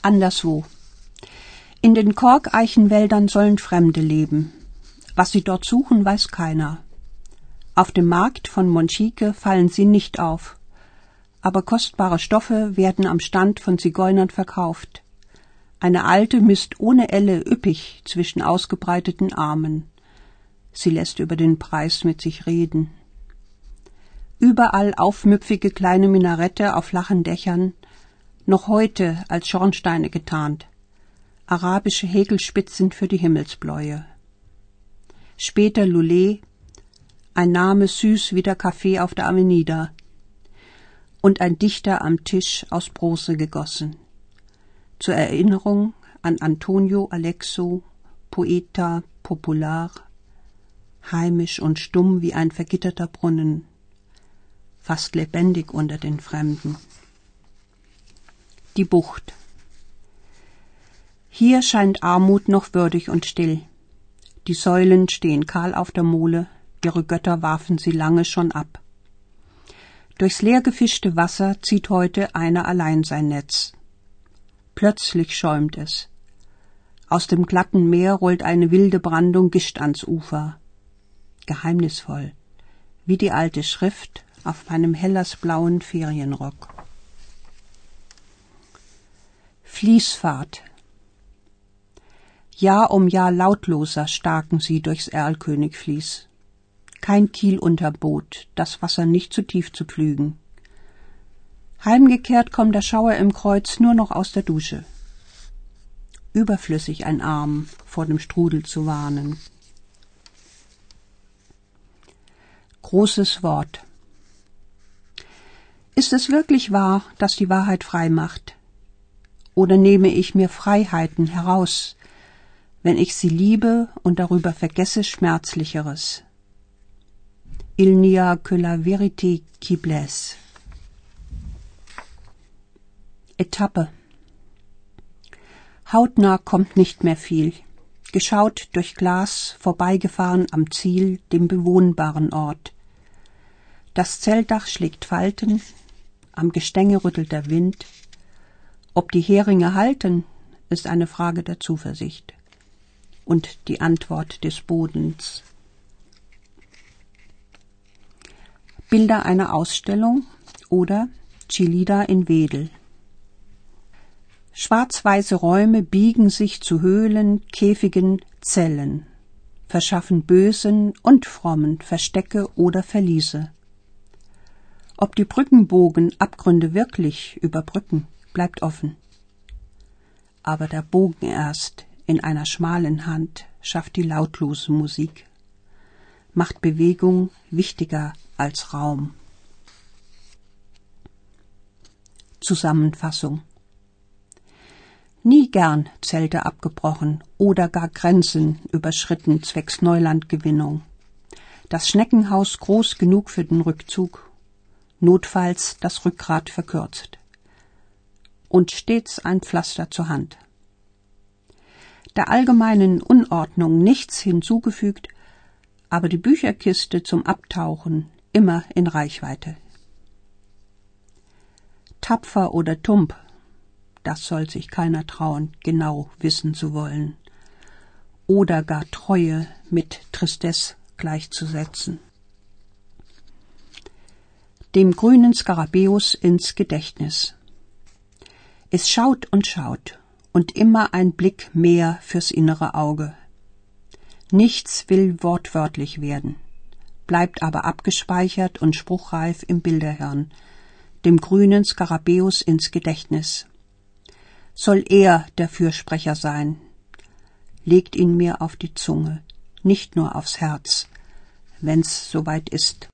Anderswo. In den Korkeichenwäldern sollen Fremde leben. Was sie dort suchen, weiß keiner. Auf dem Markt von Monchique fallen sie nicht auf. Aber kostbare Stoffe werden am Stand von Zigeunern verkauft. Eine Alte misst ohne Elle üppig zwischen ausgebreiteten Armen. Sie lässt über den Preis mit sich reden. Überall aufmüpfige kleine Minarette auf flachen Dächern, noch heute als Schornsteine getarnt. Arabische Häkelspitzen für die Himmelsbläue. Später Lulé, ein Name süß wie der Kaffee auf der Avenida. Und ein Dichter am Tisch aus Bronze gegossen. Zur Erinnerung an Antonio Aleixo, Poeta Popular, heimisch und stumm wie ein vergitterter Brunnen, fast lebendig unter den Fremden. Die Bucht. Hier scheint Armut noch würdig und still. Die Säulen stehen kahl auf der Mole, ihre Götter warfen sie lange schon ab. Durchs leer gefischte Wasser zieht heute einer allein sein Netz. Plötzlich schäumt es. Aus dem glatten Meer rollt eine wilde Brandung Gischt ans Ufer. Geheimnisvoll, wie die alte Schrift auf meinem hellersblauen Ferienrock. Fließfahrt. Jahr um Jahr lautloser staken sie durchs Erlkönigfließ. Kein Kiel unterbot, das Wasser nicht zu tief zu pflügen. Heimgekehrt kommt der Schauer im Kreuz nur noch aus der Dusche. Überflüssig ein Arm vor dem Strudel zu warnen. Großes Wort. Ist es wirklich wahr, dass die Wahrheit frei macht? Oder nehme ich mir Freiheiten heraus, wenn ich sie liebe und darüber vergesse Schmerzlicheres? Il n'y a que la vérité qui blesse. Etappe. Hautnah kommt nicht mehr viel. Geschaut durch Glas, vorbeigefahren am Ziel, dem bewohnbaren Ort. Das Zeltdach schlägt Falten, am Gestänge rüttelt der Wind. Ob die Heringe halten, ist eine Frage der Zuversicht und die Antwort des Bodens. Bilder einer Ausstellung oder Chillida in Wedel. Schwarz-weiße Räume biegen sich zu Höhlen, Käfigen, Zellen, verschaffen Bösen und Frommen Verstecke oder Verliese. Ob die Brückenbogen Abgründe wirklich überbrücken, bleibt offen. Aber der Bogen erst in einer schmalen Hand schafft die lautlose Musik, macht Bewegung wichtiger als Raum. Zusammenfassung. Nie gern Zelte abgebrochen oder gar Grenzen überschritten zwecks Neulandgewinnung. Das Schneckenhaus groß genug für den Rückzug, notfalls das Rückgrat verkürzt. Und stets ein Pflaster zur Hand. Der allgemeinen Unordnung nichts hinzugefügt, aber die Bücherkiste zum Abtauchen immer in Reichweite. Tapfer oder tump, das soll sich keiner trauen, genau wissen zu wollen. Oder gar Treue mit Tristesse gleichzusetzen. Dem grünen Skarabäus ins Gedächtnis. Es schaut und immer ein Blick mehr fürs innere Auge. Nichts will wortwörtlich werden, bleibt aber abgespeichert und spruchreif im Bilderhirn, dem grünen Skarabäus ins Gedächtnis. Soll er der Fürsprecher sein, legt ihn mir auf die Zunge, nicht nur aufs Herz, wenn's soweit ist.